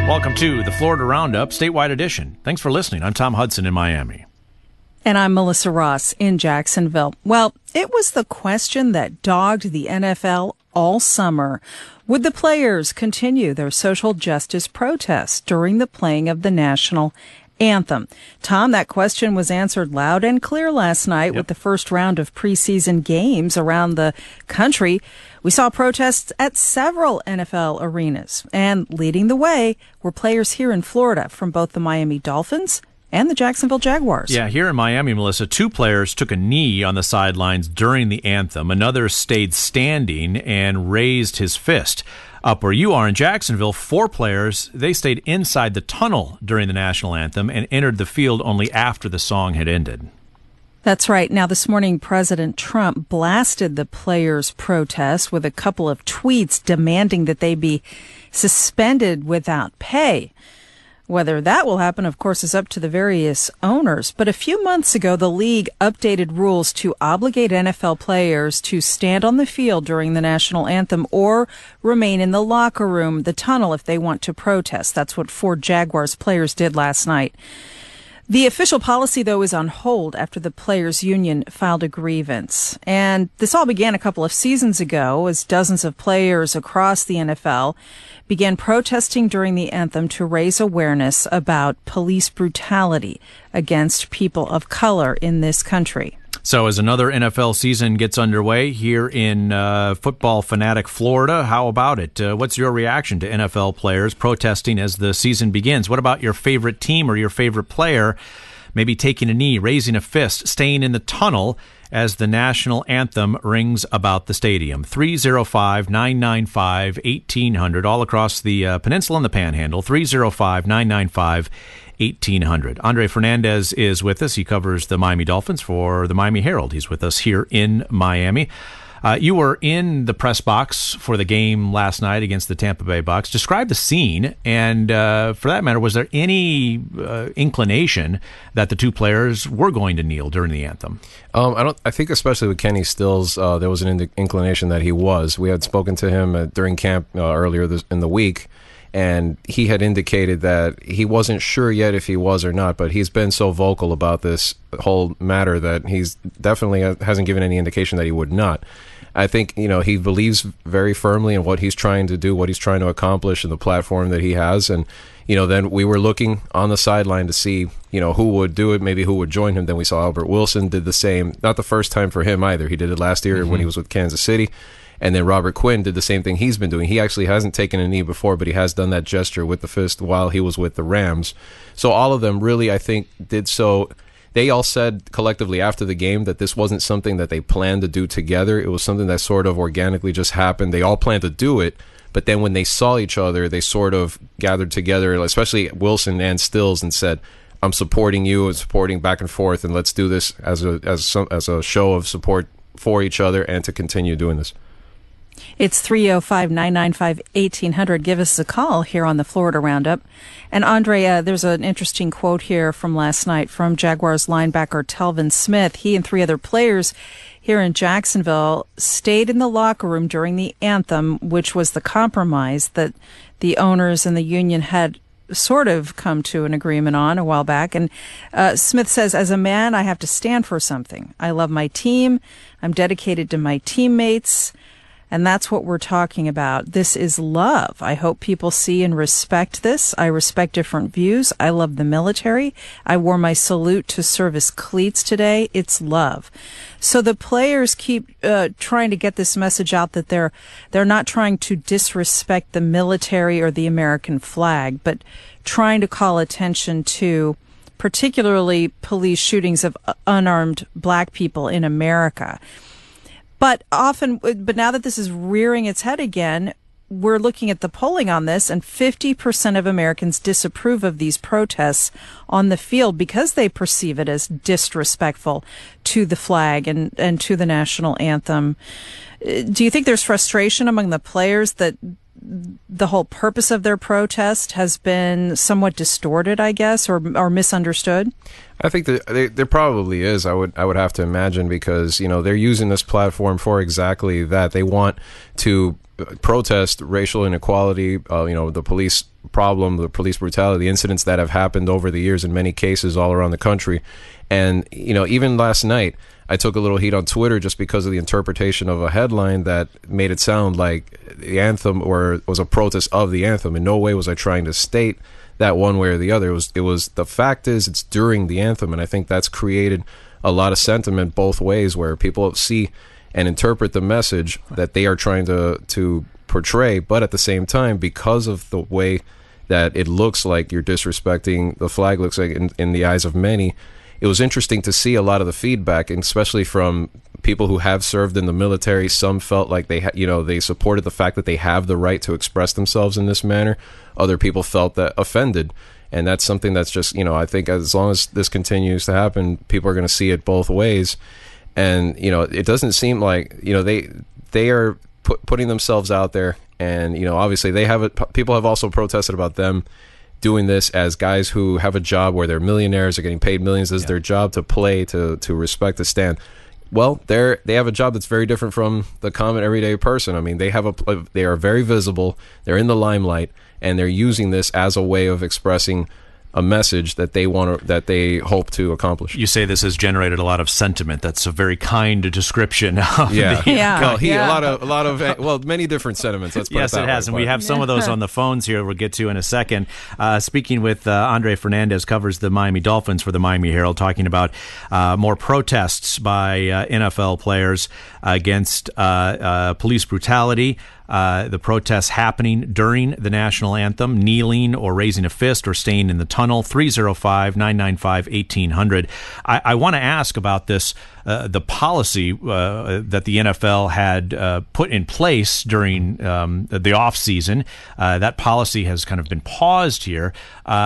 Welcome to the Florida Roundup Statewide Edition. Thanks for listening. I'm Tom Hudson in Miami. And I'm Melissa Ross in Jacksonville. Well, it was the question that dogged the NFL all summer. Would the players continue their social justice protests during the playing of the national anthem? Tom, that question was answered loud and clear last night with the first round of preseason games around the country. We saw protests at several NFL arenas, and leading the way were players here in Florida from both the Miami Dolphins and the Jacksonville Jaguars. Yeah, here in Miami, Melissa, 2 players took a knee on the sidelines during the anthem. Another stayed standing and raised his fist. Up where you are in Jacksonville, 4 players, they stayed inside the tunnel during the national anthem and entered the field only after the song had ended. That's right. Now, this morning, President Trump blasted the players' protest with a couple of tweets demanding that they be suspended without pay. Whether that will happen, of course, is up to the various owners. But a few months ago, the league updated rules to obligate NFL players to stand on the field during the national anthem or remain in the locker room, the tunnel, if they want to protest. That's what 4 Jaguars players did last night. The official policy, though, is on hold after the players' union filed a grievance. And this all began a couple of seasons ago as dozens of players across the NFL began protesting during the anthem to raise awareness about police brutality against people of color in this country. So as another NFL season gets underway here in football fanatic Florida, how about it? What's your reaction to NFL players protesting as the season begins? What about your favorite team or your favorite player maybe taking a knee, raising a fist, staying in the tunnel as the national anthem rings about the stadium? 305-995-1800, all across the peninsula and the Panhandle, 305-995-1800. Andre Fernandez is with us. He covers the Miami Dolphins for the Miami Herald. He's with us here in Miami. You were in the press box for the game last night against the Tampa Bay Bucs. Describe the scene, and for that matter, was there any inclination that the 2 players were going to kneel during the anthem? I think especially with Kenny Stills, there was an inclination that he was. We had spoken to him during camp earlier in the week, and he had indicated that he wasn't sure yet if he was or not, but he's been so vocal about this whole matter that he's definitely hasn't given any indication that he would not. I think, he believes very firmly in what he's trying to do, what he's trying to accomplish, and the platform that he has. And, then we were looking on the sideline to see, who would do it, maybe who would join him. Then we saw Albert Wilson did the same. Not the first time for him either. He did it last year when he was with Kansas City. And then Robert Quinn did the same thing he's been doing. He actually hasn't taken a knee before, but he has done that gesture with the fist while he was with the Rams. So all of them really, I think, did so. They all said collectively after the game that this wasn't something that they planned to do together. It was something that sort of organically just happened. They all planned to do it, but then when they saw each other, they sort of gathered together, especially Wilson and Stills, and said, I'm supporting you and supporting back and forth, and let's do this as a show of support for each other and to continue doing this. It's 305-995-1800. Give us a call here on the Florida Roundup. And Andre, there's an interesting quote here from last night from Jaguars linebacker Telvin Smith. He and 3 other players here in Jacksonville stayed in the locker room during the anthem, which was the compromise that the owners and the union had sort of come to an agreement on a while back. And Smith says, as a man, I have to stand for something. I love my team. I'm dedicated to my teammates. And that's what we're talking about. This is love. I hope people see and respect this. I respect different views. I love the military. I wore my salute to service cleats today. It's love. So the players keep trying to get this message out that they're not trying to disrespect the military or the American flag, but trying to call attention to particularly police shootings of unarmed black people in America. But now that this is rearing its head again, we're looking at the polling on this, and 50% of Americans disapprove of these protests on the field because they perceive it as disrespectful to the flag and to the national anthem. Do you think there's frustration among the players that the whole purpose of their protest has been somewhat distorted, I guess, or misunderstood? I think that there probably is. I would have to imagine, because they're using this platform for exactly that. They want to protest racial inequality, the police problem, the police brutality, the incidents that have happened over the years in many cases all around the country. And, even last night, I took a little heat on Twitter just because of the interpretation of a headline that made it sound like the anthem was a protest of the anthem. In no way was I trying to state that one way or the other. It was the fact is it's during the anthem, and I think that's created a lot of sentiment both ways where people see and interpret the message that they are trying to portray, but at the same time, because of the way that it looks like you're disrespecting the flag, looks like in the eyes of many, it was interesting to see a lot of the feedback, and especially from people who have served in the military. Some felt like they supported the fact that they have the right to express themselves in this manner. Other people felt that offended, and that's something that's just, I think as long as this continues to happen, people are going to see it both ways. And, it doesn't seem like, they are putting themselves out there, and, obviously people have also protested about them doing this as guys who have a job where they're millionaires, are getting paid millions. This is their job to play, to respect the stand. Well, they have a job that's very different from the common everyday person. I mean, they are very visible, they're in the limelight, and they're using this as a way of expressing a message that they hope to accomplish. You say this has generated a lot of sentiment. That's a very kind description of a lot of many different sentiments. Let's put yes, it has, and we have some of those on the phones here. We'll get to in a second. Speaking with Andre Fernandez, covers the Miami Dolphins for the Miami Herald, talking about more protests by NFL players against police brutality. The protests happening during the national anthem, kneeling or raising a fist or staying in the tunnel. 305-995-1800. I want to ask about this, the policy that the NFL had put in place during the off season. That policy has kind of been paused here,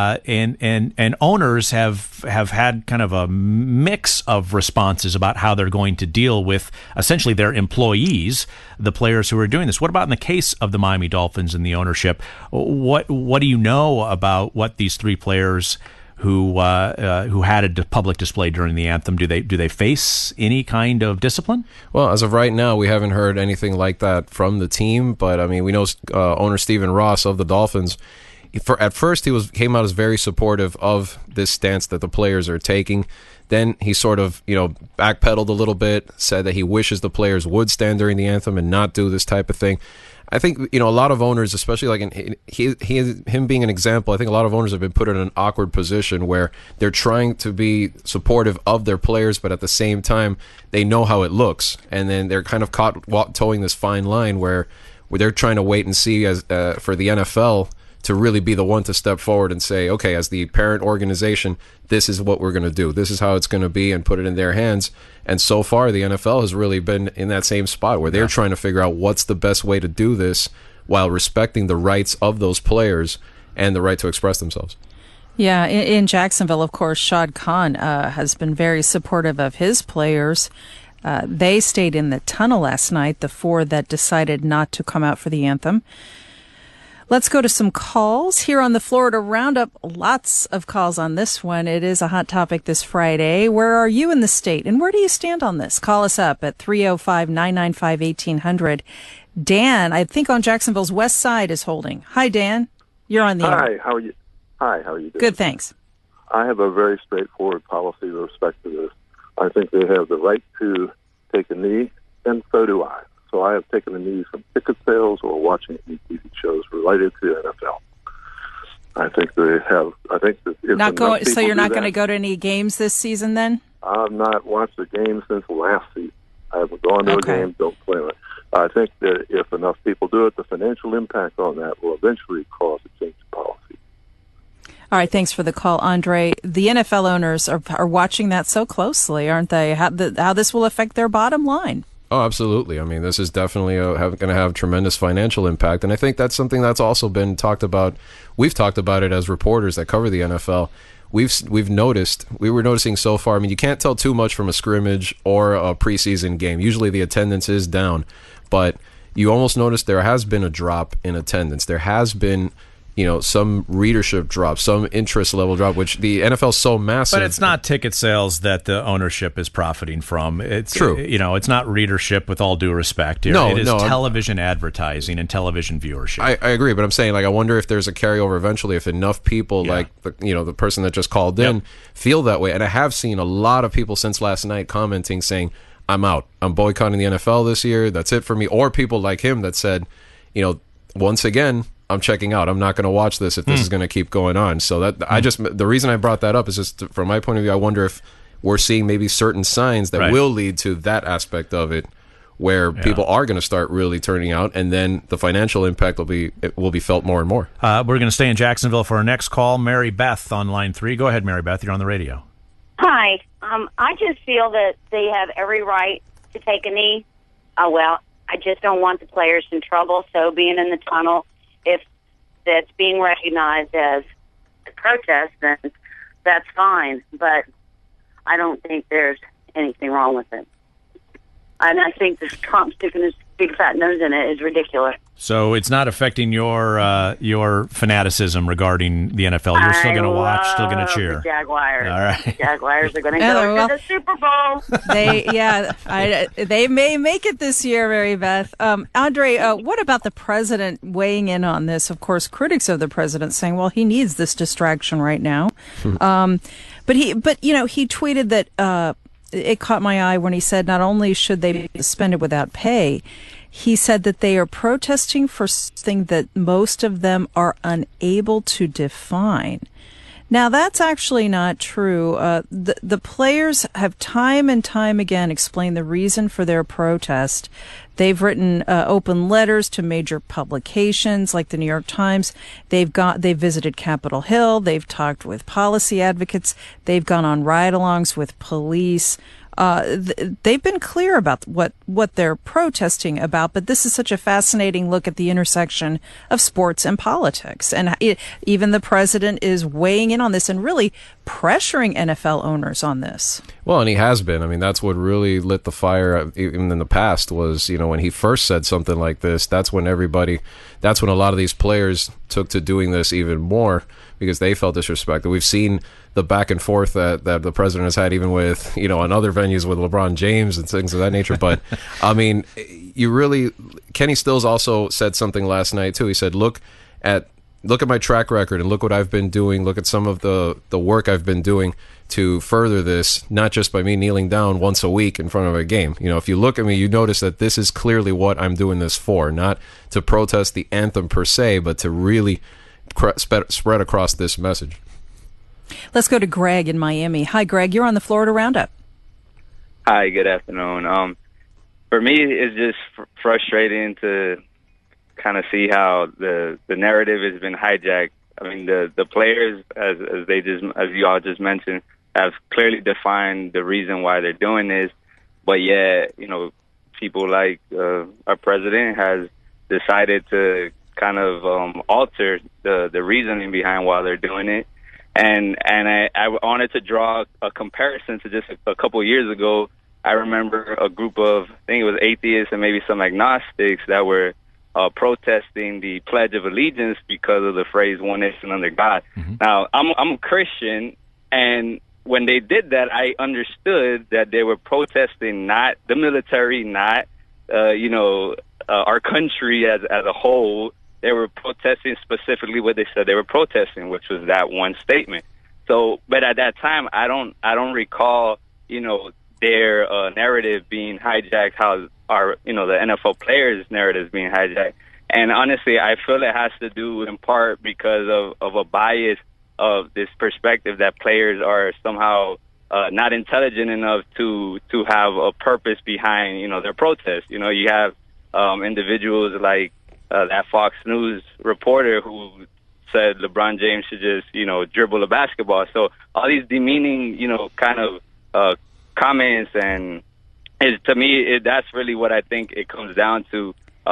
and owners have had kind of a mix of responses about how they're going to deal with essentially their employees, the players who are doing this. What about in the case of the Miami Dolphins and the ownership? What do you know about what these three players who had a public display during the anthem, do they face any kind of discipline? Well, as of right now, we haven't heard anything like that from the team. But I mean, we know owner Stephen Ross of the Dolphins. At first, he came out as very supportive of this stance that the players are taking. Then he sort of, backpedaled a little bit, said that he wishes the players would stand during the anthem and not do this type of thing. I think, a lot of owners, especially like him being an example, I think a lot of owners have been put in an awkward position where they're trying to be supportive of their players, but at the same time, they know how it looks. And then they're kind of caught towing this fine line where they're trying to wait and see as for the NFL to really be the one to step forward and say, okay, as the parent organization, this is what we're going to do. This is how it's going to be, and put it in their hands. And so far, the NFL has really been in that same spot where they're trying to figure out what's the best way to do this while respecting the rights of those players and the right to express themselves. Yeah, in Jacksonville, of course, Shad Khan has been very supportive of his players. They stayed in the tunnel last night, the four that decided not to come out for the anthem. Let's go to some calls here on the Florida Roundup. Lots of calls on this one. It is a hot topic this Friday. Where are you in the state, and where do you stand on this? Call us up at 305-995-1800. Dan, I think on Jacksonville's west side, is holding. Hi, Dan. You're on the air. Hi, how are you? Hi, how are you doing? Good, thanks. I have a very straightforward policy with respect to this. I think they have the right to take a knee, and so do I. So I have taken a knee from ticket sales or watching any TV shows related to the NFL. I think they have. I think that if not going. So you're not going to go to any games this season, then? I've not watched a game since last season. I haven't gone to a game. Don't plan it. I think that if enough people do it, the financial impact on that will eventually cause a change in policy. All right, thanks for the call, Andre. The NFL owners are watching that so closely, aren't they? How this will affect their bottom line. Oh, absolutely. I mean, this is definitely going to have tremendous financial impact. And I think that's something that's also been talked about. We've talked about it as reporters that cover the NFL. We were noticing so far, I mean, you can't tell too much from a scrimmage or a preseason game. Usually the attendance is down, but you almost notice there has been a drop in attendance. There has been some readership drop, some interest level drop, which the NFL is so massive. But it's not ticket sales that the ownership is profiting from. It's true. It's not readership, with all due respect here. No, it is no, television advertising and television viewership. I agree, but I'm saying, I wonder if there's a carryover eventually, if enough people, like the person that just called in, feel that way. And I have seen a lot of people since last night commenting saying, I'm out. I'm boycotting the NFL this year. That's it for me. Or people like him that said, once again, I'm checking out. I'm not going to watch this if this is going to keep going on. So the reason I brought that up is just from my point of view, I wonder if we're seeing maybe certain signs that will lead to that aspect of it, where people are going to start really turning out, and then the financial impact will be felt more and more. We're going to stay in Jacksonville for our next call. Mary Beth on line 3. Go ahead, Mary Beth. You're on the radio. Hi. I just feel that they have every right to take a knee. I just don't want the players in trouble. So being in the tunnel, if that's being recognized as a protest, then that's fine. But I don't think there's anything wrong with it. And I think this Trump sticking his big fat nose in it is ridiculous. So it's not affecting your fanaticism regarding the NFL. You're still going to watch, still going to cheer. The Jaguars. All right. The Jaguars are going to go to the Super Bowl. They may make it this year, Mary Beth. Andre, what about the president weighing in on this? Of course, critics of the president saying, well, he needs this distraction right now. But he tweeted that it caught my eye when he said not only should they be suspended without pay, he said that they are protesting for something that most of them are unable to define. Now, that's actually not true. The players have time and time again explained the reason for their protest. They've written open letters to major publications like the New York Times. They've visited Capitol Hill. They've talked with policy advocates. They've gone on ride-alongs with police. They've been clear about what they're protesting about, but this is such a fascinating look at the intersection of sports and politics. And even the president is weighing in on this and really pressuring NFL owners on this. Well, and he has been. I mean, that's what really lit the fire, even in the past, was, when he first said something like this, that's when a lot of these players took to doing this even more, because they felt disrespected. We've seen the back and forth that the president has had, even with, on other venues with LeBron James and things of that nature. But, I mean, Kenny Stills also said something last night, too. He said, look at my track record and look what I've been doing. Look at some of the work I've been doing to further this, not just by me kneeling down once a week in front of a game. If you look at me, you notice that this is clearly what I'm doing this for, not to protest the anthem per se, but to really spread across this message. Let's go to Greg in Miami. Hi, Greg. You're on the Florida Roundup. Hi, good afternoon. For me, it's just frustrating to kind of see how the narrative has been hijacked. I mean, the players, as you all just mentioned, have clearly defined the reason why they're doing this, but yet, people like our president has decided to kind of alter the reasoning behind why they're doing it. And I wanted to draw a comparison to just a couple of years ago. I remember a group of, I think it was atheists and maybe some agnostics that were protesting the Pledge of Allegiance because of the phrase "one nation under God." Mm-hmm. Now, I'm a Christian, and when they did that, I understood that they were protesting not the military, not our country as a whole. They were protesting specifically what they said they were protesting, which was that one statement. So, but at that time, I don't recall, their narrative being hijacked, how our, the NFL players' narrative being hijacked. And honestly, I feel it has to do in part because of a bias of this perspective that players are somehow not intelligent enough to have a purpose behind, their protest. You have individuals like that Fox News reporter who said LeBron James should just, dribble a basketball. So all these demeaning, kind of comments, and to me, that's really what I think it comes down to.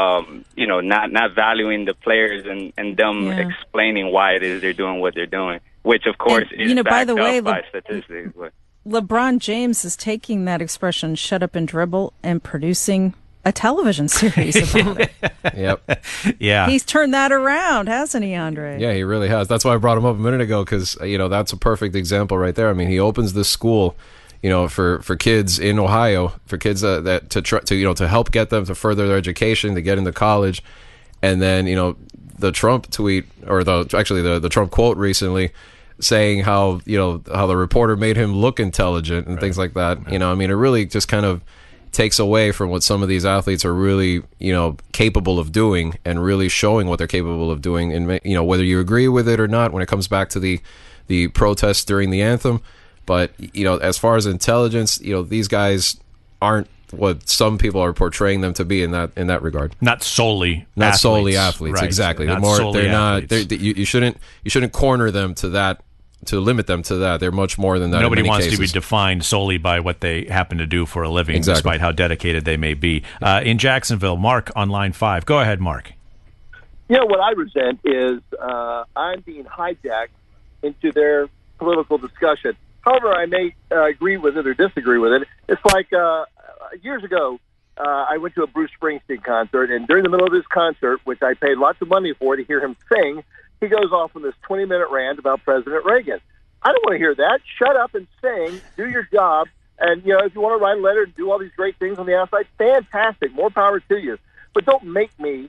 Not valuing the players and them explaining why it is they're doing what they're doing, which of course is backed by the way, up by statistics. But LeBron James is taking that expression "shut up and dribble" and producing a television series about it. Yep. Yeah. He's turned that around, hasn't he, Andre? Yeah, he really has. That's why I brought him up a minute ago, because that's a perfect example right there. I mean, he opens this school, for kids in Ohio, for kids that to help get them to further their education, to get into college, and then the Trump tweet, or the Trump quote recently, saying how the reporter made him look intelligent and things like that. It really just kind of takes away from what some of these athletes are really capable of doing, and really showing what they're capable of doing. And whether you agree with it or not, when it comes back to the protests during the anthem, but as far as intelligence, these guys aren't what some people are portraying them to be in that regard. Not solely athletes. Right. Exactly. Not you shouldn't corner them to that, to limit them to that. They're much more than that. Nobody wants cases. to be defined solely by what they happen to do for a living, exactly. Despite how dedicated they may be. In Jacksonville, Mark on line 5. Go ahead, Mark. What I resent is I'm being hijacked into their political discussion. However, I may agree with it or disagree with it. It's like years ago, I went to a Bruce Springsteen concert, and during the middle of his concert, which I paid lots of money for to hear him sing, he goes off on this 20-minute rant about President Reagan. I don't want to hear that. Shut up and sing. Do your job. And, if you want to write a letter and do all these great things on the outside, fantastic. More power to you. But don't make me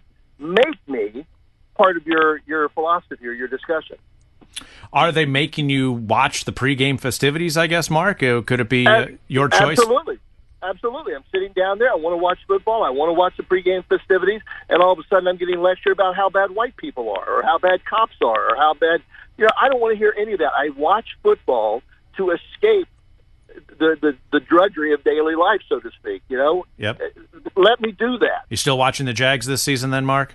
part of your philosophy or your discussion. Are they making you watch the pregame festivities, I guess, Mark? Could it be your choice? Absolutely. I'm sitting down there. I want to watch football. I want to watch the pregame festivities. And all of a sudden I'm getting lectured about how bad white people are, or how bad cops are, or how bad... I don't want to hear any of that. I watch football to escape the drudgery of daily life, so to speak. Yep. Let me do that. You still watching the Jags this season then, Mark?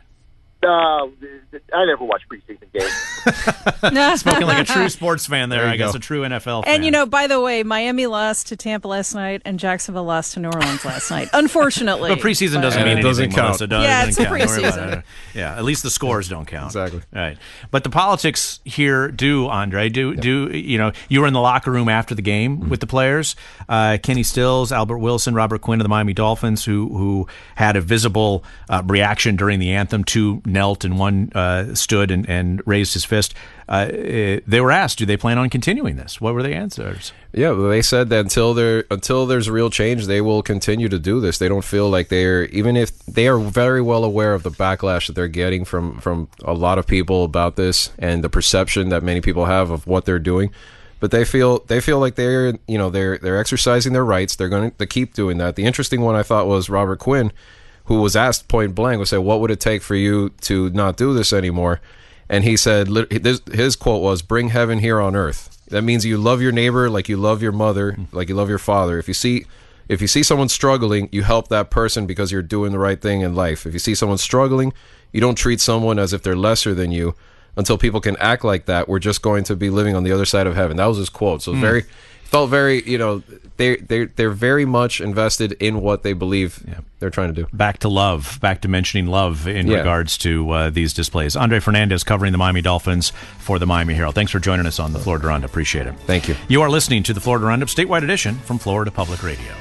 I never watch preseason games. Spoken like a true sports fan there, I guess, a true NFL fan. And, by the way, Miami lost to Tampa last night, and Jacksonville lost to New Orleans last night, unfortunately. But preseason doesn't mean anything, doesn't count. Melissa. It's preseason. Yeah, at least the scores don't count. Exactly. Right. But the politics here do, Andre, you were in the locker room after the game with the players. Kenny Stills, Albert Wilson, Robert Quinn of the Miami Dolphins, who had a visible reaction during the anthem. Two knelt and one stood and raised his fist. They were asked, do they plan on continuing this? What were the answers? Yeah, they said that until there's real change, they will continue to do this. They don't feel like even if they are very well aware of the backlash that they're getting from a lot of people about this, and the perception that many people have of what they're doing. But they feel like they're exercising their rights. They're going to keep doing that. The interesting one I thought was Robert Quinn, who was asked point blank, would say, what would it take for you to not do this anymore? And he said, his quote was, bring heaven here on earth. That means you love your neighbor like you love your mother, like you love your father. If you see someone struggling, you help that person because you're doing the right thing in life. If you see someone struggling, you don't treat someone as if they're lesser than you. Until people can act like that, we're just going to be living on the other side of heaven. That was his quote. So felt very, they're very much invested in what they believe they're trying to do. Back to mentioning love in regards to these displays. Andre Fernandez covering the Miami Dolphins for the Miami Herald. Thanks for joining us on the Florida Roundup. Appreciate it. Thank you. You are listening to the Florida Roundup statewide edition from Florida Public Radio.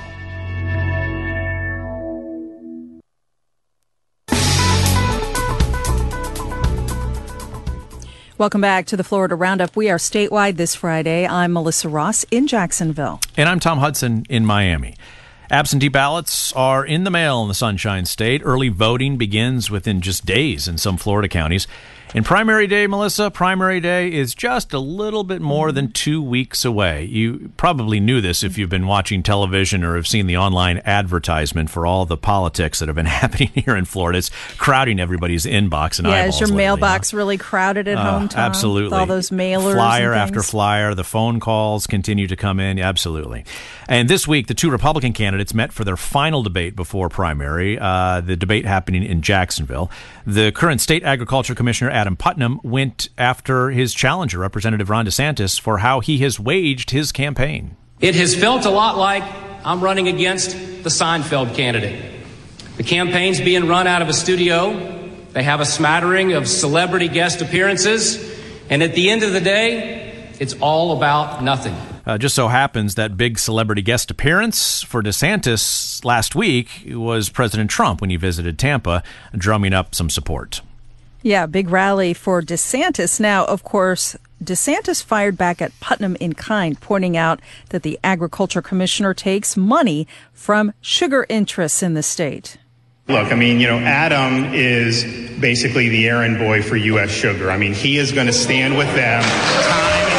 Welcome back to the Florida Roundup. We are statewide this Friday. I'm Melissa Ross in Jacksonville. And I'm Tom Hudson in Miami. Absentee ballots are in the mail in the Sunshine State. Early voting begins within just days in some Florida counties. And primary day, Melissa, primary day is just a little bit more than 2 weeks away. You probably knew this if you've been watching television or have seen the online advertisement for all the politics that have been happening here in Florida. It's crowding everybody's inbox and eyeballs. Is your mailbox really crowded at home, Tom? Absolutely. With all those mailers Flyer and after flyer. The phone calls continue to come in. Absolutely. And this week, the two Republican candidates met for their final debate before primary, the debate happening in Jacksonville. The current state agriculture commissioner, Adam Putnam, went after his challenger, Representative Ron DeSantis, for how he has waged his campaign. It has felt a lot like I'm running against the Seinfeld candidate. The campaign's being run out of a studio. They have a smattering of celebrity guest appearances. And at the end of the day, it's all about nothing. Just so happens that big celebrity guest appearance for DeSantis last week was President Trump when he visited Tampa, drumming up some support. Yeah, big rally for DeSantis. Now, of course, DeSantis fired back at Putnam in kind, pointing out that the agriculture commissioner takes money from sugar interests in the state. Look, I mean, Adam is basically the errand boy for U.S. Sugar. I mean, he is going to stand with them time and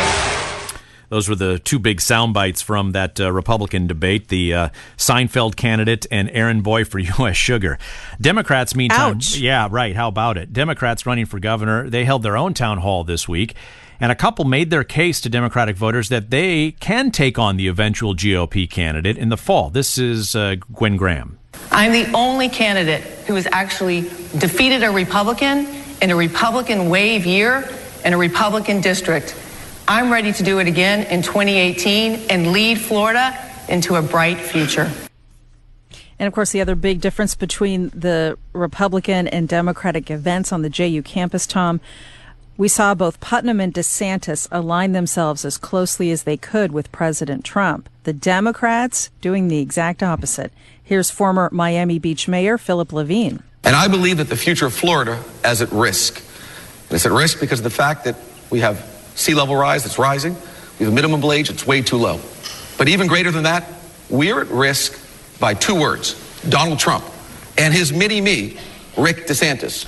time. Those were the two big sound bites from that Republican debate, the Seinfeld candidate and errand boy for U.S. Sugar. Democrats, meantime, ouch. Yeah, right. How about it? Democrats running for governor, they held their own town hall this week, and a couple made their case to Democratic voters that they can take on the eventual GOP candidate in the fall. This is Gwen Graham. I'm the only candidate who has actually defeated a Republican in a Republican wave year in a Republican district. I'm ready to do it again in 2018 and lead Florida into a bright future. And, of course, the other big difference between the Republican and Democratic events on the JU campus, Tom, we saw both Putnam and DeSantis align themselves as closely as they could with President Trump. The Democrats doing the exact opposite. Here's former Miami Beach Mayor Philip Levine. And I believe that the future of Florida is at risk. It's at risk because of the fact that we have sea level rise that's rising. We have a minimum wage that's way too low. But even greater than that, we're at risk by two words: Donald Trump and his mini-me, Rick DeSantis.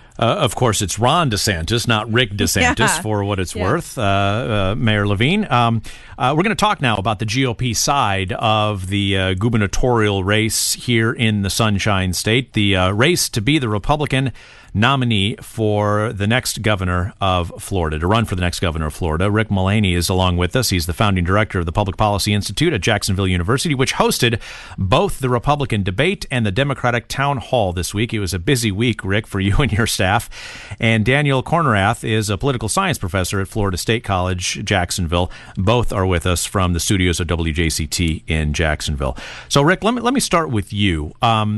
Of course, it's Ron DeSantis, not Rick DeSantis, for what it's worth, Mayor Levine. We're going to talk now about the GOP side of the gubernatorial race here in the Sunshine State, the race to be the Republican nominee for the next governor of Florida, to run for the next governor of Florida. Rick Mullaney is along with us. He's the founding director of the Public Policy Institute at Jacksonville University, which hosted both the Republican debate and the Democratic town hall this week. It was a busy week, Rick, for you and your staff. And Daniel Kornrath is a political science professor at Florida State College, Jacksonville. Both are with us from the studios of WJCT in Jacksonville. So, Rick, let me start with you.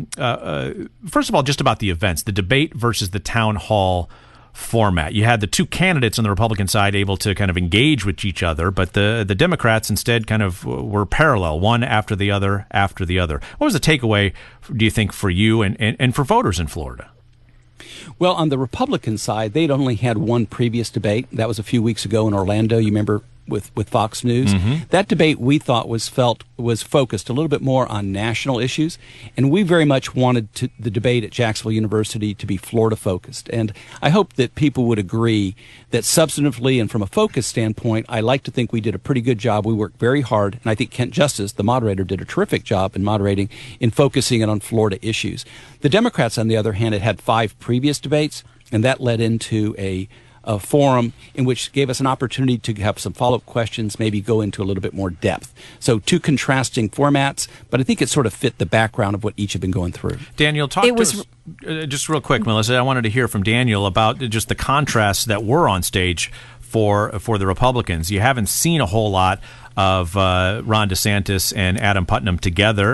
First of all, just about the events, the debate versus the town hall format. You had the two candidates on the Republican side able to kind of engage with each other, but the Democrats instead kind of were parallel, one after the other after the other. What was the takeaway, do you think, for you and for voters in Florida? Well, on the Republican side, they'd only had one previous debate. That was a few weeks ago in Orlando. You remember with Fox News. Mm-hmm. That debate we thought was focused a little bit more on national issues, and we very much wanted the debate at Jacksonville University to be Florida focused. And I hope that people would agree that substantively and from a focus standpoint, I like to think we did a pretty good job. We worked very hard, and I think Kent Justice, the moderator, did a terrific job in moderating, in focusing it on Florida issues. The Democrats, on the other hand, had 5 previous debates, and that led into a forum in which gave us an opportunity to have some follow-up questions, maybe go into a little bit more depth. So 2 contrasting formats, but I think it sort of fit the background of what each have been going through. Daniel, talk to us just real quick, Melissa. I wanted to hear from Daniel about just the contrasts that were on stage for the Republicans. You haven't seen a whole lot of Ron DeSantis and Adam Putnam together,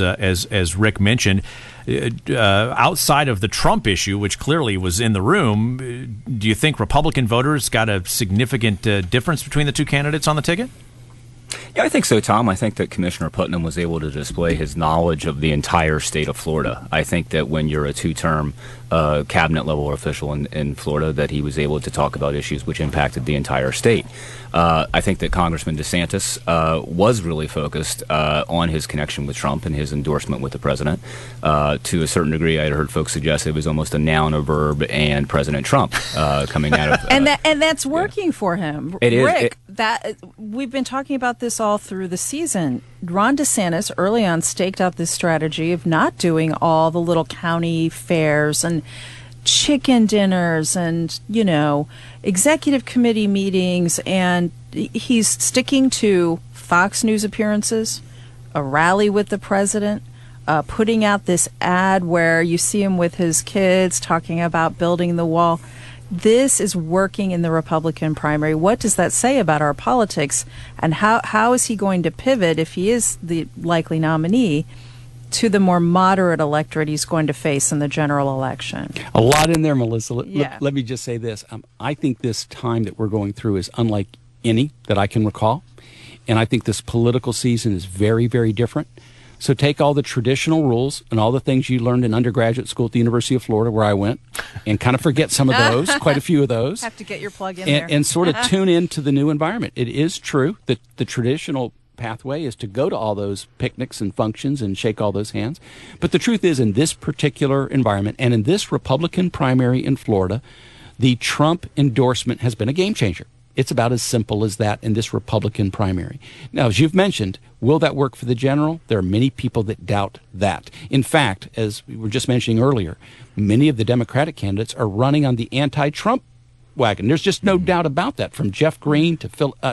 as Rick mentioned. Outside of the Trump issue, which clearly was in the room, do you think Republican voters got a significant difference between the two candidates on the ticket? Yeah, I think so, Tom. I think that Commissioner Putnam was able to display his knowledge of the entire state of Florida. I think that when you're a 2-term cabinet-level official in Florida, that he was able to talk about issues which impacted the entire state. I think that Congressman DeSantis was really focused on his connection with Trump and his endorsement with the president. To a certain degree, I had heard folks suggest it was almost a noun, a verb, and President Trump coming out of... and that's working for him. It is. Rick, we've been talking about this all through the season. Ron DeSantis early on staked out this strategy of not doing all the little county fairs and chicken dinners and, executive committee meetings, and he's sticking to Fox News appearances, a rally with the president, putting out this ad where you see him with his kids talking about building the wall. This is working in the Republican primary. What does that say about our politics, and how is he going to pivot, if he is the likely nominee, to the more moderate electorate he's going to face in the general election? A lot in there, Melissa. Let me just say this. I think this time that we're going through is unlike any that I can recall. And I think this political season is very, very different. So take all the traditional rules and all the things you learned in undergraduate school at the University of Florida, where I went, and kind of forget some of those, quite a few of those. Have to get your plug in there. And sort of tune into the new environment. It is true that the traditional pathway is to go to all those picnics and functions and shake all those hands. But the truth is, in this particular environment and in this Republican primary in Florida, the Trump endorsement has been a game changer. It's about as simple as that in this Republican primary. Now, as you've mentioned, will that work for the general? There are many people that doubt that. In fact, as we were just mentioning earlier, many of the Democratic candidates are running on the anti-Trump wagon. There's just no doubt about that, from Jeff Green to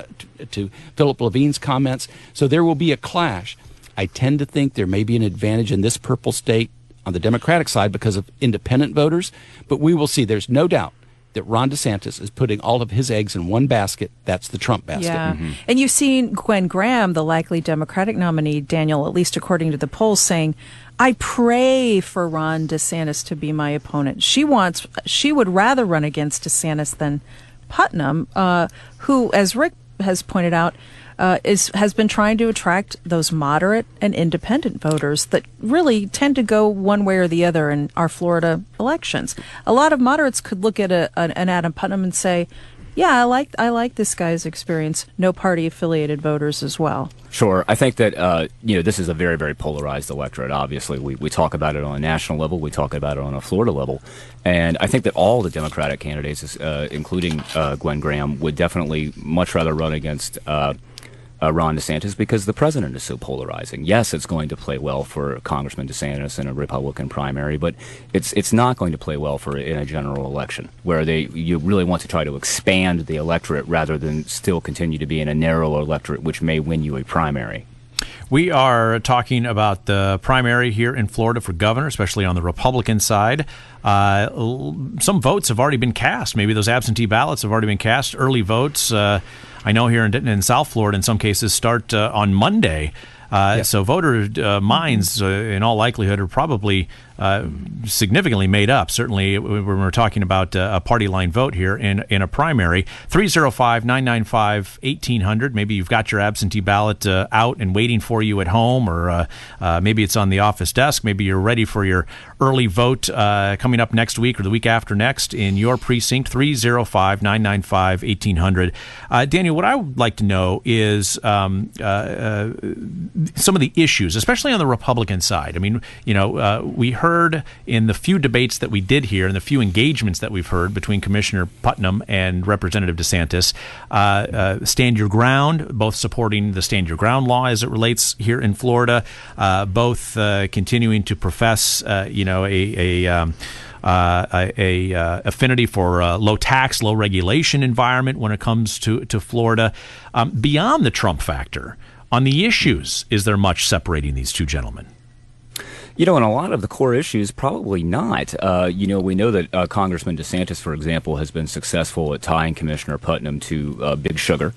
Philip Levine's comments. So there will be a clash. I tend to think there may be an advantage in this purple state on the Democratic side because of independent voters, but we will see. There's no doubt that Ron DeSantis is putting all of his eggs in one basket. That's the Trump basket. Yeah. And you've seen Gwen Graham, the likely Democratic nominee, Daniel, at least according to the polls, saying, I pray for Ron DeSantis to be my opponent. She would rather run against DeSantis than Putnam, who, as Rick has pointed out, has been trying to attract those moderate and independent voters that really tend to go one way or the other in our Florida elections. A lot of moderates could look at an Adam Putnam and say, yeah, I like this guy's experience. No party affiliated voters as well. Sure. I think that, this is a very, very polarized electorate. Obviously, we talk about it on a national level. We talk about it on a Florida level. And I think that all the Democratic candidates, including Gwen Graham, would definitely much rather run against Ron DeSantis because the president is so polarizing. Yes, it's going to play well for Congressman DeSantis in a Republican primary, but it's not going to play well in a general election where you really want to try to expand the electorate rather than still continue to be in a narrow electorate, which may win you a primary. We are talking about the primary here in Florida for governor, especially on the Republican side. Some votes have already been cast. Maybe those absentee ballots have already been cast. Early votes, I know here in South Florida, in some cases, start on Monday. So voter minds, in all likelihood, are probably significantly made up. Certainly, when we're talking about a party line vote here in a primary. 305-995-1800. Maybe you've got your absentee ballot out and waiting for you at home, or maybe it's on the office desk. Maybe you're ready for your early vote coming up next week or the week after next in your precinct. 305-995-1800. Daniel, what I would like to know is some of the issues, especially on the Republican side. I mean, we heard in the few debates that we did here and the few engagements that we've heard between Commissioner Putnam and Representative DeSantis, stand your ground, both supporting the stand your ground law as it relates here in Florida, both continuing to profess, a affinity for low tax, low regulation environment when it comes to Florida. Beyond the Trump factor, on the issues, is there much separating these two gentlemen? In a lot of the core issues, probably not. We know that Congressman DeSantis, for example, has been successful at tying Commissioner Putnam to Big Sugar.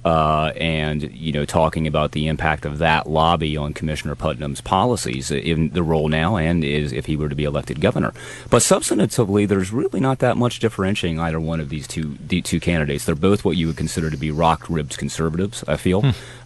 And talking about the impact of that lobby on Commissioner Putnam's policies in the role now and if he were to be elected governor. But substantively, there's really not that much differentiating either one of the two candidates. They're both what you would consider to be rock-ribbed conservatives, I feel.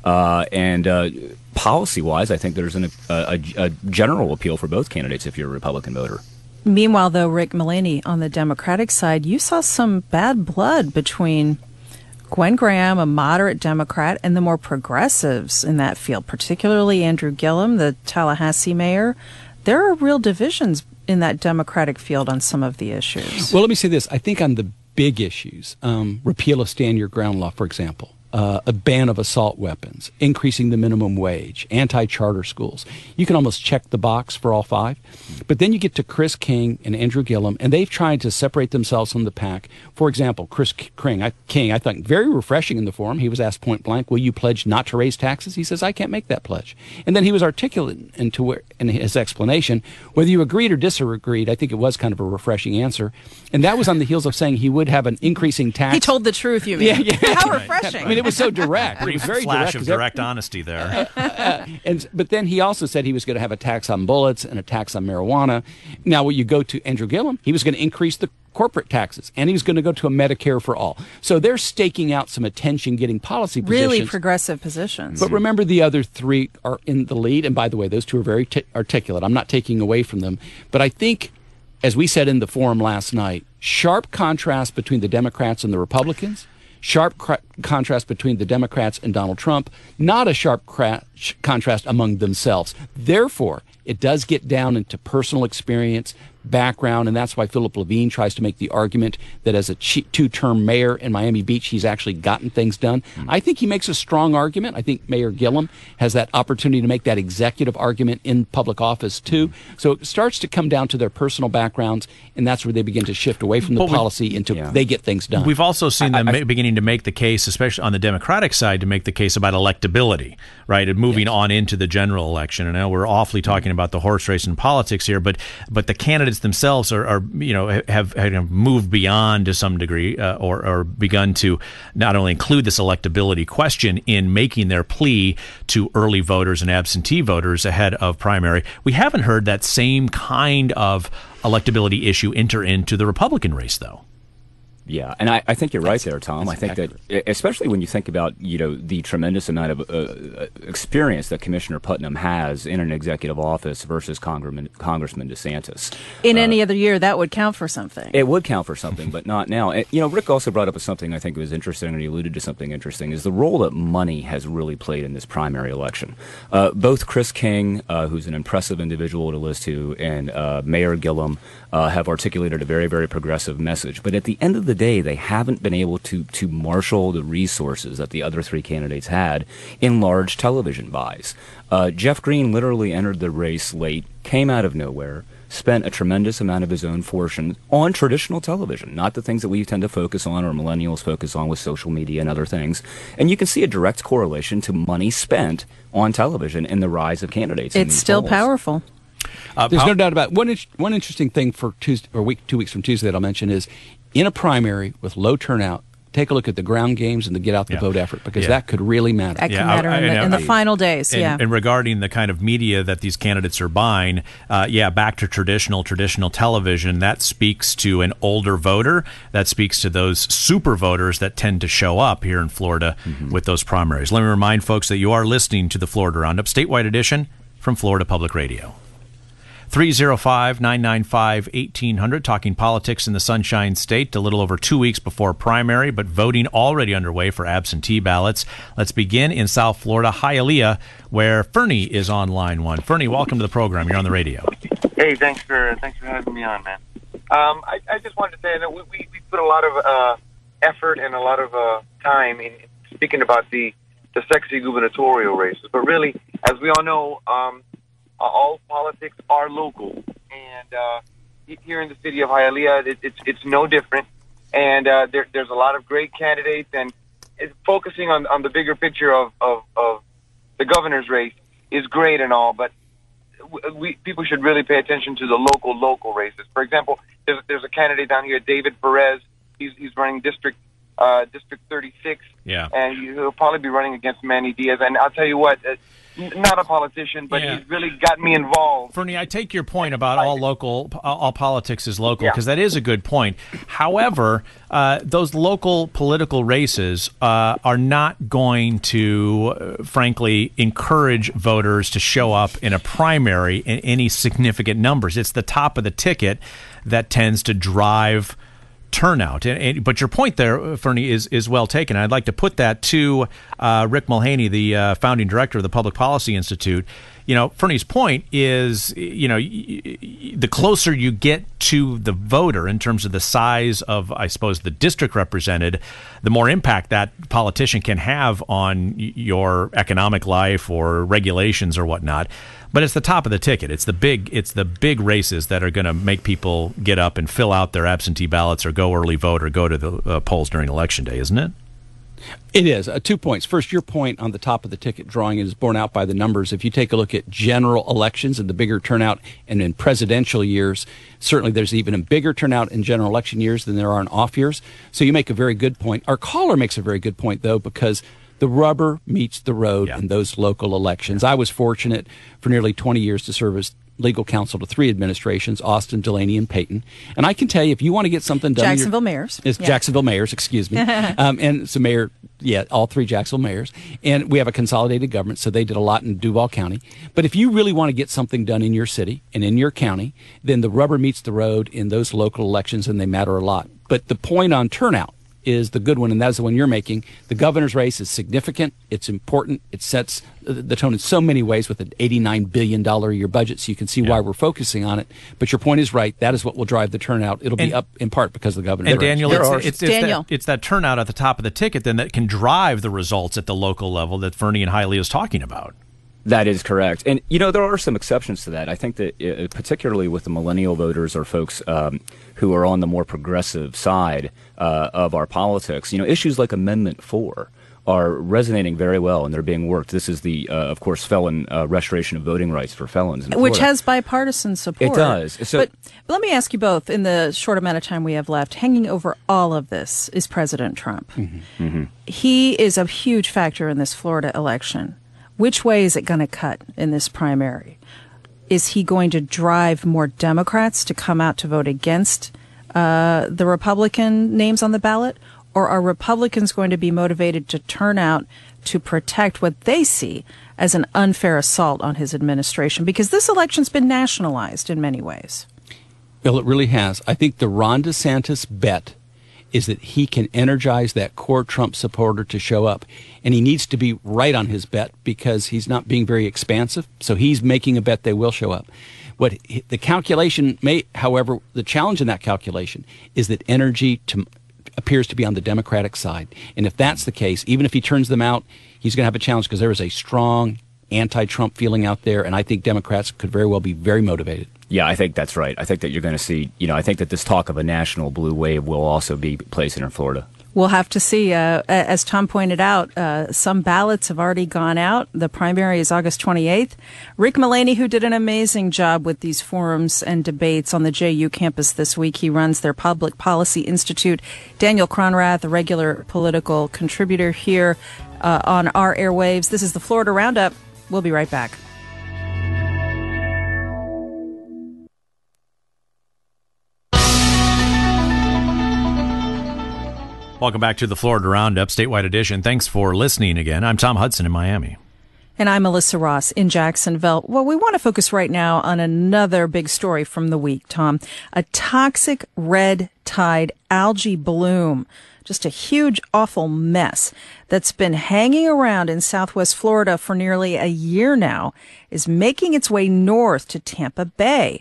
And policy-wise, I think there's a general appeal for both candidates if you're a Republican voter. Meanwhile, though, Rick Mullaney, on the Democratic side, you saw some bad blood between Gwen Graham, a moderate Democrat, and the more progressives in that field, particularly Andrew Gillum, the Tallahassee mayor. There are real divisions in that Democratic field on some of the issues. Well, let me say this. I think on the big issues, repeal of stand your ground law, for example, a ban of assault weapons, increasing the minimum wage, anti-charter schools. You can almost check the box for all five. But then you get to Chris King and Andrew Gillum, and they've tried to separate themselves from the pack. For example, Chris King, I thought, very refreshing in the forum. He was asked point blank, will you pledge not to raise taxes? He says, I can't make that pledge. And then he was articulate in his explanation. Whether you agreed or disagreed, I think it was kind of a refreshing answer. And that was on the heels of saying he would have an increasing tax. He told the truth, you mean? Yeah. How refreshing. I mean, it was so direct. It was very flash of direct honesty there. But then he also said he was going to have a tax on bullets and a tax on marijuana. Now, when you go to Andrew Gillum, he was going to increase the corporate taxes, and he was going to go to a Medicare for all. So they're staking out some attention, getting policy positions. Really progressive positions. But remember, the other three are in the lead, and by the way, those two are very articulate. I'm not taking away from them. But I think, as we said in the forum last night, sharp contrast between the Democrats and the Republicans, sharp contrast between the Democrats and Donald Trump, not a sharp contrast among themselves. Therefore, it does get down into personal experience, background, and that's why Philip Levine tries to make the argument that as a two-term mayor in Miami Beach, he's actually gotten things done. I think he makes a strong argument. I think Mayor Gillum has that opportunity to make that executive argument in public office, too. So it starts to come down to their personal backgrounds, and that's where they begin to shift away from the policy into they get things done. We've also seen them beginning to make the case, especially on the Democratic side, to make the case about electability, right, and moving on into the general election. And I know we're awfully talking about the horse race in politics here, but the candidates themselves are have moved beyond to some degree, or begun to not only include this electability question in making their plea to early voters and absentee voters ahead of primary. We haven't heard that same kind of electability issue enter into the Republican race, though. Yeah, and I think you're right there, Tom. I think that, especially when you think about, the tremendous amount of experience that Commissioner Putnam has in an executive office versus Congressman DeSantis. In any other year, that would count for something. It would count for something, but not now. And, Rick also brought up something I think was interesting, and he alluded to something interesting, is the role that money has really played in this primary election. Both Chris King, who's an impressive individual to listen to, and Mayor Gillum have articulated a very, very progressive message. But at the end of the day, they haven't been able to marshal the resources that the other three candidates had in large television buys. Jeff Green literally entered the race late, came out of nowhere, spent a tremendous amount of his own fortune on traditional television, not the things that we tend to focus on or millennials focus on with social media and other things. And you can see a direct correlation to money spent on television and the rise of candidates. It's still powerful. There's no doubt about it. One interesting thing for 2 weeks from Tuesday that I'll mention is, in a primary with low turnout, take a look at the ground games and the get out the vote effort, because that could really matter. That could matter in the final days, And regarding the kind of media that these candidates are buying, back to traditional television, that speaks to an older voter. That speaks to those super voters that tend to show up here in Florida with those primaries. Let me remind folks that you are listening to the Florida Roundup, statewide edition from Florida Public Radio. 305-995-1800, talking politics in the Sunshine State, a little over 2 weeks before primary, but voting already underway for absentee ballots. Let's begin in South Florida, Hialeah, where Fernie is on line one. Fernie, welcome to the program. You're on the radio. Hey, thanks for having me on, man. I just wanted to say that we put a lot of effort and a lot of time in speaking about the sexy gubernatorial races, but really, as we all know, all politics are local, and here in the city of Hialeah, it's no different. And there's a lot of great candidates, and focusing on the bigger picture of the governor's race is great and all, but people should really pay attention to the local races. For example, there's a candidate down here, David Perez. He's running District 36, and he'll probably be running against Manny Diaz. And I'll tell you what. Not a politician, but he's really got me involved. Fernie, I take your point about all politics is local, because that is a good point. However, those local political races are not going to, frankly, encourage voters to show up in a primary in any significant numbers. It's the top of the ticket that tends to drive turnout. But your point there, Fernie, is well taken. I'd like to put that to Rick Mulhaney, the founding director of the Public Policy Institute. Fernie's point is, the closer you get to the voter in terms of the size of, I suppose, the district represented, the more impact that politician can have on your economic life or regulations or whatnot. But it's the top of the ticket. It's the big races that are going to make people get up and fill out their absentee ballots or go early vote or go to the polls during Election Day, isn't it? It is. 2 points. First, your point on the top of the ticket drawing is borne out by the numbers. If you take a look at general elections and the bigger turnout, and in presidential years, certainly there's even a bigger turnout in general election years than there are in off years. So you make a very good point. Our caller makes a very good point, though, because the rubber meets the road in those local elections. I was fortunate for nearly 20 years to serve as legal counsel to 3 administrations, Austin, Delaney, and Payton. And I can tell you, if you want to get something done... Jacksonville mayors. It's Jacksonville mayors, excuse me. And so mayor, all 3 Jacksonville mayors. And we have a consolidated government, so they did a lot in Duval County. But if you really want to get something done in your city and in your county, then the rubber meets the road in those local elections, and they matter a lot. But the point on turnout is the good one, and that's the one you're making. The governor's race is significant. It's important. It sets the tone in so many ways with an $89 billion a year budget, so you can see why we're focusing on it. But your point is right. That is what will drive the turnout. It'll be up in part because of the governor's race. Daniel, it's that turnout at the top of the ticket then that can drive the results at the local level that Fernie and Hiley is talking about. That is correct. And, there are some exceptions to that. I think that particularly with the millennial voters or folks who are on the more progressive side of our politics, issues like Amendment 4 are resonating very well, and they're being worked. This is the, of course, felon restoration of voting rights for felons in Florida. Which has bipartisan support. It does. But let me ask you both, in the short amount of time we have left, hanging over all of this is President Trump. Mm-hmm. Mm-hmm. He is a huge factor in this Florida election. Which way is it going to cut in this primary? Is he going to drive more Democrats to come out to vote against the Republican names on the ballot? Or are Republicans going to be motivated to turn out to protect what they see as an unfair assault on his administration? Because this election's been nationalized in many ways. Well, it really has. I think the Ron DeSantis bet is that he can energize that core Trump supporter to show up. And he needs to be right on his bet because he's not being very expansive. So he's making a bet they will show up. What the calculation however, the challenge in that calculation is that energy appears to be on the Democratic side. And if that's the case, even if he turns them out, he's going to have a challenge because there is a strong anti-Trump feeling out there. And I think Democrats could very well be very motivated. Yeah, I think that's right. I think that you're going to see, I think that this talk of a national blue wave will also be placed in Florida. We'll have to see. As Tom pointed out, some ballots have already gone out. The primary is August 28th. Rick Mullaney, who did an amazing job with these forums and debates on the JU campus this week, he runs their Public Policy Institute. Daniel Cronrath, a regular political contributor here on our airwaves. This is the Florida Roundup. We'll be right back. Welcome back to the Florida Roundup, statewide edition. Thanks for listening again. I'm Tom Hudson in Miami. And I'm Melissa Ross in Jacksonville. Well, we want to focus right now on another big story from the week, Tom. A toxic red tide algae bloom. Just a huge, awful mess that's been hanging around in southwest Florida for nearly a year now is making its way north to Tampa Bay.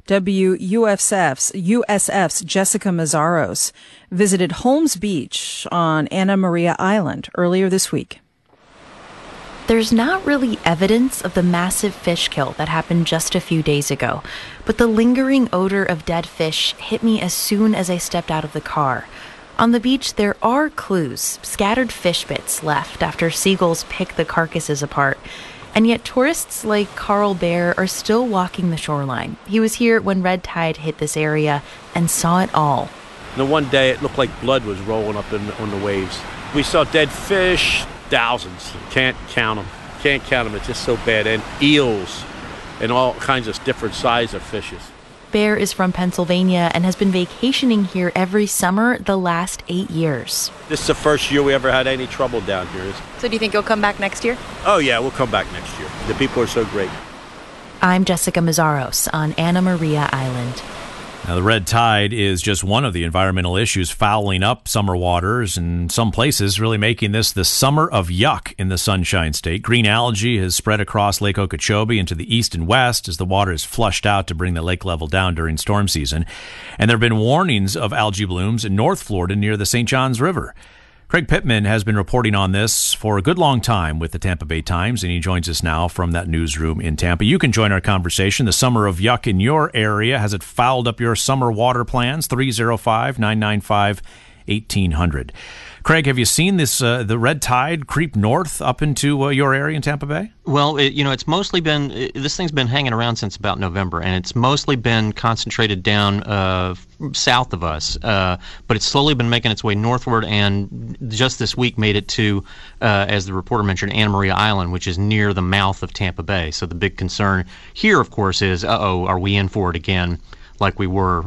USF's Jessica Mazzaros visited Holmes Beach on Anna Maria Island earlier this week. There's not really evidence of the massive fish kill that happened just a few days ago, but the lingering odor of dead fish hit me as soon as I stepped out of the car. On the beach, there are clues, scattered fish bits left after seagulls pick the carcasses apart. And yet tourists like Carl Baer are still walking the shoreline. He was here when red tide hit this area and saw it all. The one day it looked like blood was rolling up on the waves. We saw dead fish, thousands. Can't count them. It's just so bad. And eels and all kinds of different sizes of fishes. Baer is from Pennsylvania and has been vacationing here every summer the last 8 years. This is the first year we ever had any trouble down here. So do you think you'll come back next year? Oh, yeah, we'll come back next year. The people are so great. I'm Jessica Mazzaros on Anna Maria Island. Now, the red tide is just one of the environmental issues fouling up summer waters, and some places really making this the summer of yuck in the Sunshine State. Green algae has spread across Lake Okeechobee into the east and west as the water is flushed out to bring the lake level down during storm season. And there have been warnings of algae blooms in North Florida near the St. Johns River. Craig Pittman has been reporting on this for a good long time with the Tampa Bay Times, and he joins us now from that newsroom in Tampa. You can join our conversation. The summer of yuck in your area, has it fouled up your summer water plans? 305-995 1800. Craig, have you seen this the red tide creep north up into your area in Tampa Bay? Well, it's mostly been this thing's been hanging around since about November, and it's mostly been concentrated down south of us. But it's slowly been making its way northward, and just this week made it to, as the reporter mentioned, Anna Maria Island, which is near the mouth of Tampa Bay. So the big concern here, of course, is, are we in for it again? Like we were,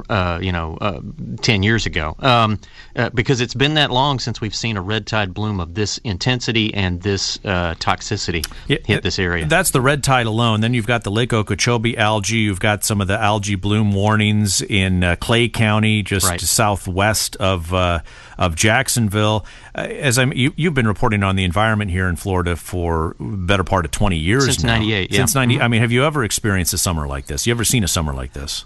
10 years ago, because it's been that long since we've seen a red tide bloom of this intensity and this toxicity hit this area. That's the red tide alone. Then you've got the Lake Okeechobee algae. You've got some of the algae bloom warnings in Clay County, just southwest of Jacksonville. You've been reporting on the environment here in Florida for the better part of 20 years since now. '98. Since 90. I mean, have you ever experienced a summer like this? You ever seen a summer like this?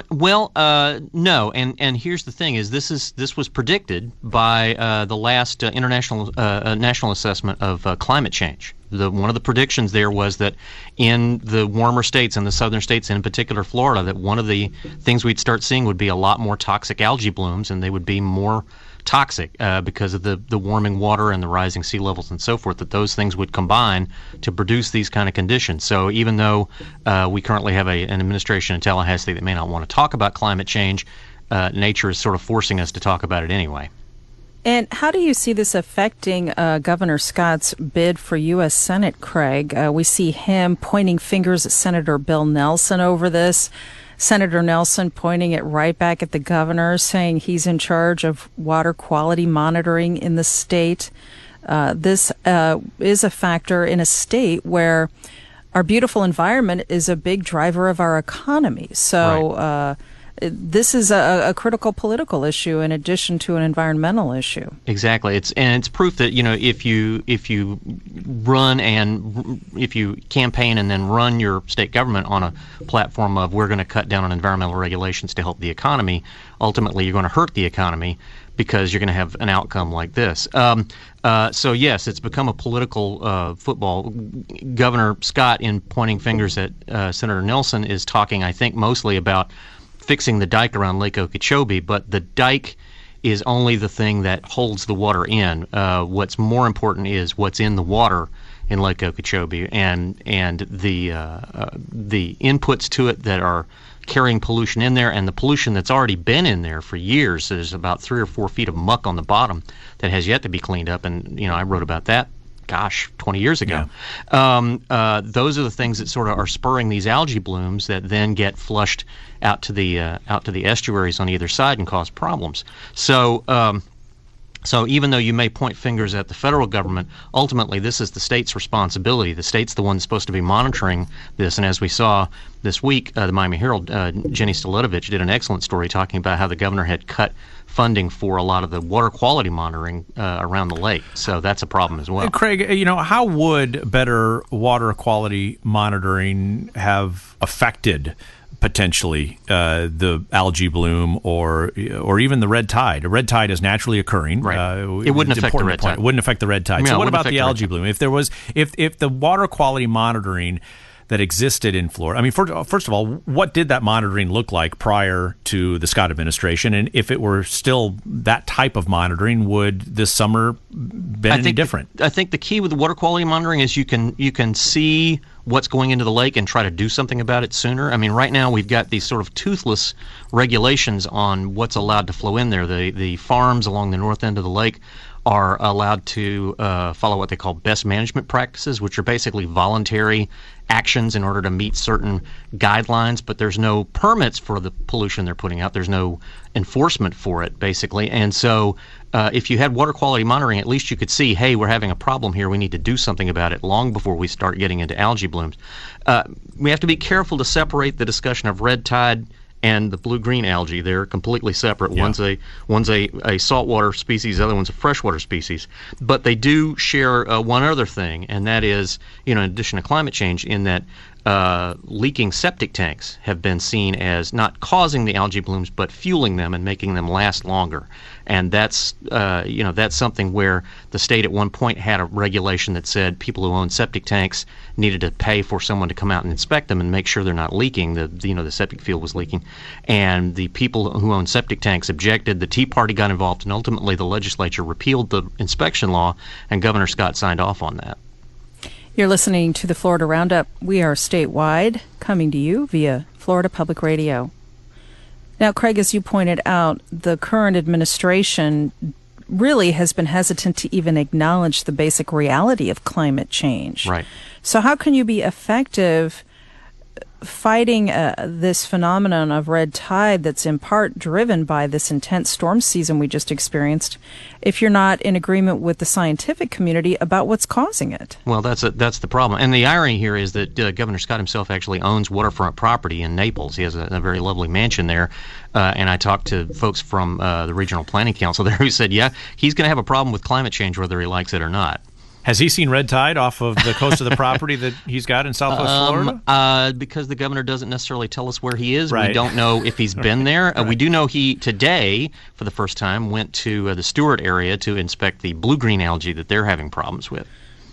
No, and here's the thing: is this was predicted by the last international national assessment of climate change. One of the predictions there was that in the warmer states, in the southern states, in particular Florida, that one of the things we'd start seeing would be a lot more toxic algae blooms, and they would be more toxic because of the warming water and the rising sea levels and so forth, that those things would combine to produce these kind of conditions. So even though we currently have an administration in Tallahassee that may not want to talk about climate change, nature is sort of forcing us to talk about it anyway. And how do you see this affecting Governor Scott's bid for U.S. Senate, Craig? We see him pointing fingers at Senator Bill Nelson over this. Senator Nelson pointing it right back at the governor, saying he's in charge of water quality monitoring in the state. This is a factor in a state where our beautiful environment is a big driver of our economy. So this is a critical political issue in addition to an environmental issue. Exactly. It's proof that if you run and if you campaign and then run your state government on a platform of we're going to cut down on environmental regulations to help the economy, ultimately you're going to hurt the economy because you're going to have an outcome like this. So yes, it's become a political football. Governor Scott, in pointing fingers at Senator Nelson, is talking, I think, mostly about fixing the dike around Lake Okeechobee, but the dike is only the thing that holds the water in. What's more important is what's in the water in Lake Okeechobee and the inputs to it that are carrying pollution in there, and the pollution that's already been in there for years. There's about 3 or 4 feet of muck on the bottom that has yet to be cleaned up, and I wrote about that 20 years ago. Yeah. Those are the things that sort of are spurring these algae blooms that then get flushed out to the estuaries on either side and cause problems. So even though you may point fingers at the federal government, ultimately this is the state's responsibility. The state's the one that's supposed to be monitoring this. And as we saw this week, the Miami Herald, Jenny Staletovich did an excellent story talking about how the governor had cut funding for a lot of the water quality monitoring around the lake. So that's a problem as well. Craig, how would better water quality monitoring have affected potentially the algae bloom or even the red tide? A red tide is naturally occurring. Right. It wouldn't affect the red tide. It wouldn't affect the red tide. No, so what about the algae bloom? If the water quality monitoring that existed in Florida, I mean, first of all, what did that monitoring look like prior to the Scott administration? And if it were still that type of monitoring, would this summer been any different? I think the key with the water quality monitoring is you can see what's going into the lake and try to do something about it sooner. I mean, right now we've got these sort of toothless regulations on what's allowed to flow in there. The farms along the north end of the lake are allowed to follow what they call best management practices, which are basically voluntary actions in order to meet certain guidelines, but there's no permits for the pollution they're putting out. There's no enforcement for it, basically. And so if you had water quality monitoring, at least you could see, hey, we're having a problem here. We need to do something about it long before we start getting into algae blooms. We have to be careful to separate the discussion of red tide and the blue-green algae. They're completely separate. Yeah. One's a saltwater species, the other one's a freshwater species. But they do share one other thing, and that is, in addition to climate change, in that leaking septic tanks have been seen as not causing the algae blooms, but fueling them and making them last longer. And that's that's something where the state at one point had a regulation that said people who own septic tanks needed to pay for someone to come out and inspect them and make sure they're not leaking. The septic field was leaking, and the people who own septic tanks objected. The Tea Party got involved, and ultimately the legislature repealed the inspection law, and Governor Scott signed off on that. You're listening to the Florida Roundup. We are statewide, coming to you via Florida Public Radio. Now, Craig, as you pointed out, the current administration really has been hesitant to even acknowledge the basic reality of climate change. Right. So how can you be effective fighting this phenomenon of red tide that's in part driven by this intense storm season we just experienced if you're not in agreement with the scientific community about what's causing it? Well, that's the problem. And the irony here is that Governor Scott himself actually owns waterfront property in Naples. He has a very lovely mansion there. And I talked to folks from the Regional Planning Council there who said, yeah, he's going to have a problem with climate change whether he likes it or not. Has he seen red tide off of the coast of the property that he's got in Southwest Florida? Because the governor doesn't necessarily tell us where he is. Right. We don't know if he's been there. We do know he, today, for the first time, went to the Stewart area to inspect the blue-green algae that they're having problems with.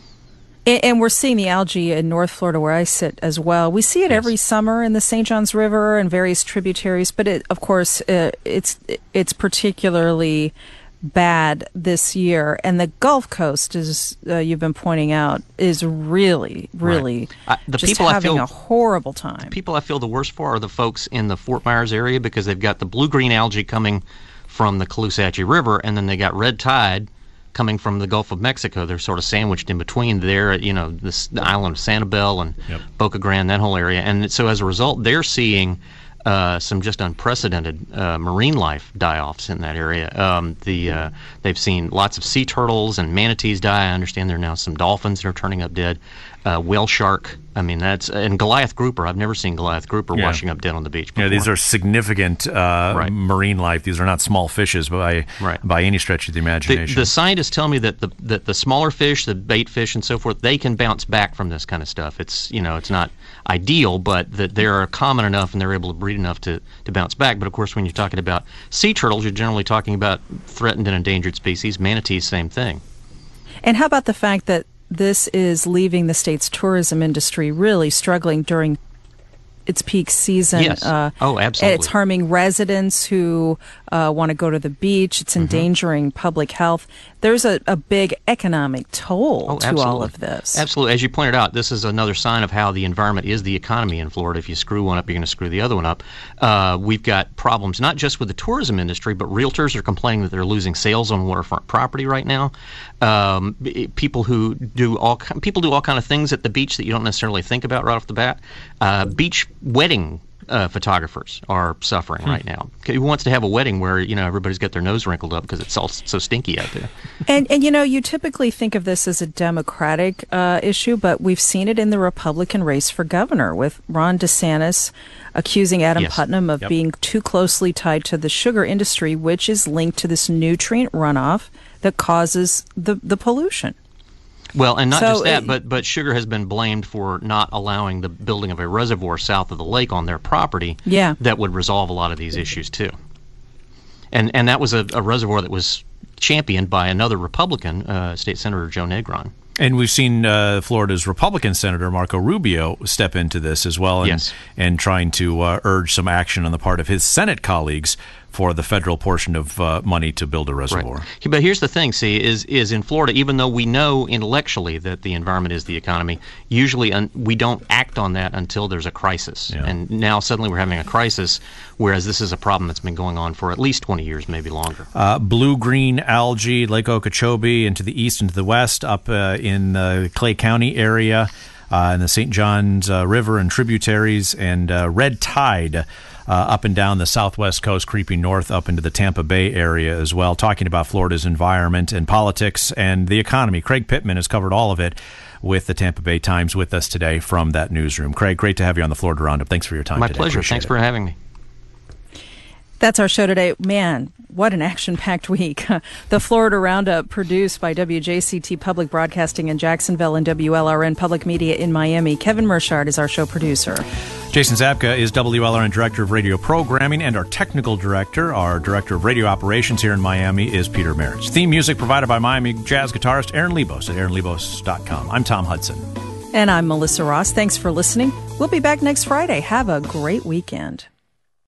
And we're seeing the algae in North Florida where I sit as well. We see it every summer in the St. Johns River and various tributaries, but of course, it's particularly bad this year, and the Gulf Coast, as you've been pointing out, is really the just people having a horrible time. The people I feel the worst for are the folks in the Fort Myers area because they've got the blue-green algae coming from the Caloosahatchee River, and then they got red tide coming from the Gulf of Mexico. They're sort of sandwiched in between there, the island of Sanibel and Boca Grande, that whole area. And so as a result, they're seeing some just unprecedented marine life die-offs in that area. They've seen lots of sea turtles and manatees die. I understand there are now some dolphins that are turning up dead. Whale shark. I mean, and Goliath grouper. I've never seen Goliath grouper washing up dead on the beach before. Yeah, these are significant marine life. These are not small fishes by any stretch of the imagination. The scientists tell me that the smaller fish, the bait fish and so forth, they can bounce back from this kind of stuff. It's not ideal, but that they're common enough and they're able to breed enough to bounce back. But of course, when you're talking about sea turtles, you're generally talking about threatened and endangered species. Manatees, same thing. And how about the fact that this is leaving the state's tourism industry really struggling during its peak season? Yes. Absolutely. It's harming residents who want to go to the beach. It's endangering public health. There's a big economic toll to all of this. Absolutely. As you pointed out, this is another sign of how the environment is the economy in Florida. If you screw one up, you're going to screw the other one up. We've got problems not just with the tourism industry, but realtors are complaining that they're losing sales on waterfront property right now. People do all kind of things at the beach that you don't necessarily think about right off the bat. Beach wedding photographers are suffering right now. Who wants to have a wedding where everybody's got their nose wrinkled up because it's all so stinky out there? And you typically think of this as a Democratic issue, but we've seen it in the Republican race for governor with Ron DeSantis accusing Adam Putnam of being too closely tied to the sugar industry, which is linked to this nutrient runoff that causes the pollution. Well, and not just that, but sugar has been blamed for not allowing the building of a reservoir south of the lake on their property that would resolve a lot of these issues, too. And that was a reservoir that was championed by another Republican, State Senator Joe Negron. And we've seen Florida's Republican Senator Marco Rubio step into this as well and trying to urge some action on the part of his Senate colleagues for the federal portion of money to build a reservoir. Right. But here's the thing, is in Florida, even though we know intellectually that the environment is the economy, usually we don't act on that until there's a crisis. Yeah. And now suddenly we're having a crisis, whereas this is a problem that's been going on for at least 20 years, maybe longer. Blue-green algae, Lake Okeechobee, and to the east and to the west, up in the Clay County area, in the St. Johns River and tributaries, and red tide up and down the southwest coast, creeping north up into the Tampa Bay area as well, talking about Florida's environment and politics and the economy. Craig Pittman has covered all of it with the Tampa Bay Times with us today from that newsroom. Craig, great to have you on the Florida Roundup. Thanks for your time today. My pleasure. Thanks for having me. That's our show today. Man, what an action-packed week. The Florida Roundup, produced by WJCT Public Broadcasting in Jacksonville and WLRN Public Media in Miami. Kevin Mershard is our show producer. Jason Zabka is WLRN Director of Radio Programming, and our Technical Director, our Director of Radio Operations here in Miami, is Peter Marich. Theme music provided by Miami jazz guitarist Aaron Lebos at aaronlebos.com. I'm Tom Hudson. And I'm Melissa Ross. Thanks for listening. We'll be back next Friday. Have a great weekend.